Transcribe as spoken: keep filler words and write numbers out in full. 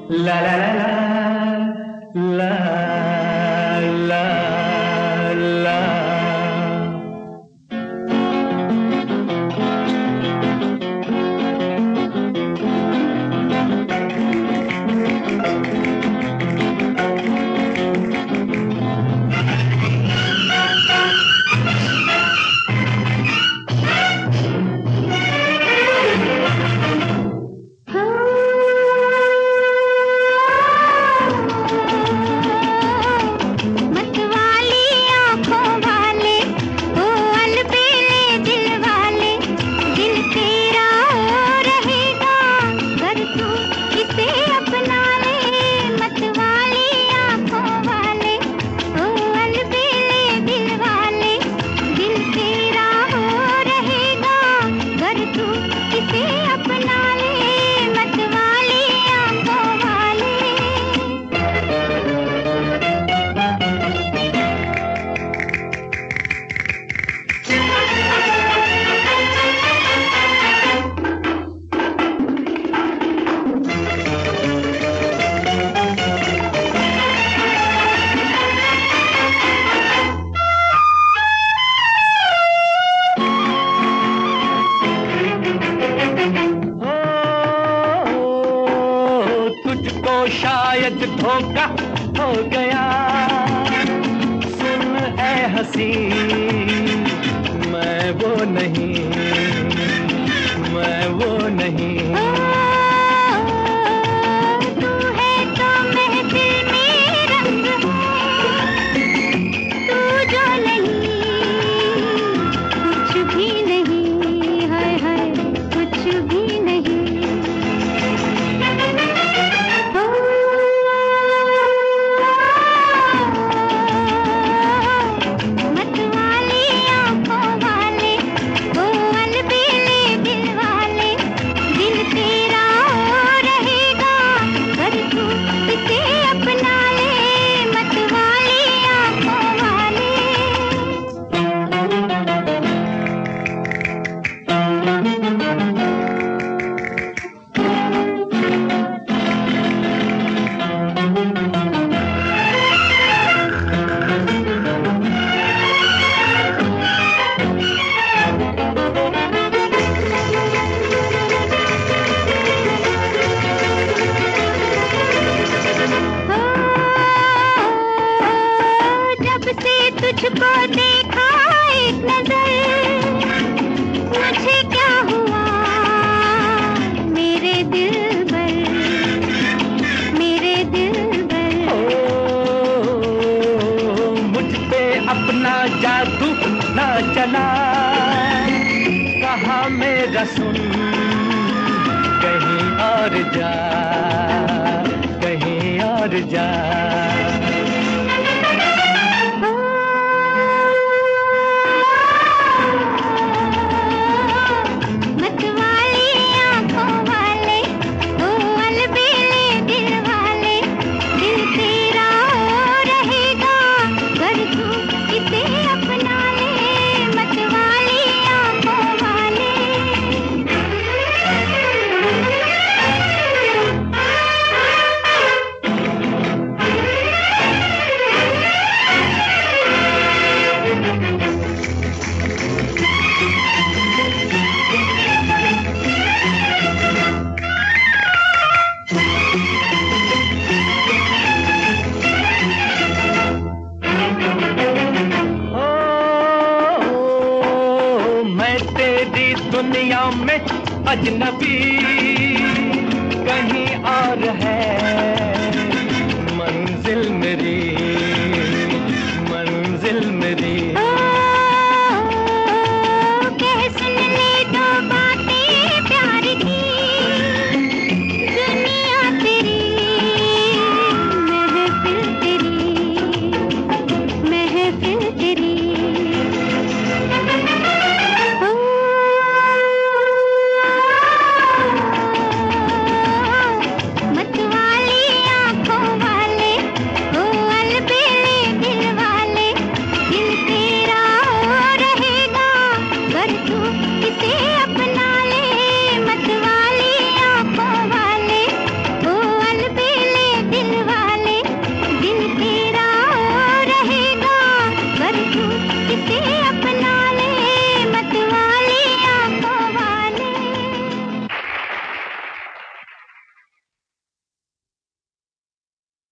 ला ला ला ला ला ला। शायद धोखा हो गया, सुन ऐ हंसी मैं वो नहीं, मैं वो नहीं। तू है तो महफिल में रंग है, तू जो नहीं कुछ भी नहीं, हाय हाय कुछ भी नहीं। तुझको देखा एक नजर, मुझे क्या हुआ मेरे दिल पर, मेरे दिल पर। ओ, मुझ पे अपना जादू ना चला, कहा मेरा सुन कहीं और जा, कहीं और जा। दुनिया में अजनबी